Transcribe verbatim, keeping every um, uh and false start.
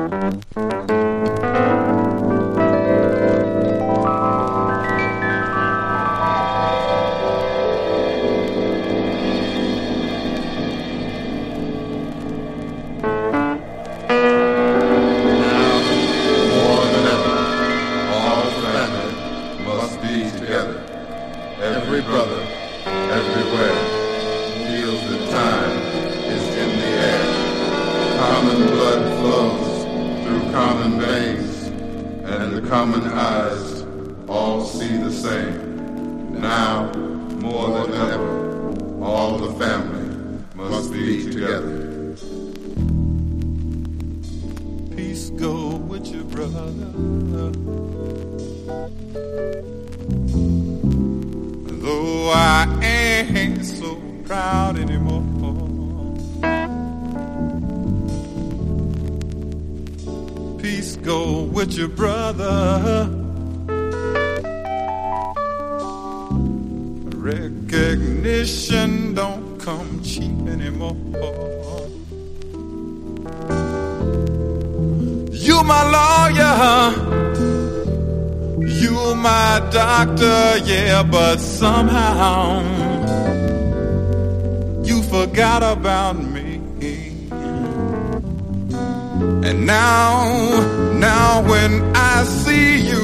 Your brother, recognition don't come cheap anymore. You my lawyer, you my doctor, yeah, but somehow you forgot about me. And now, now when I see you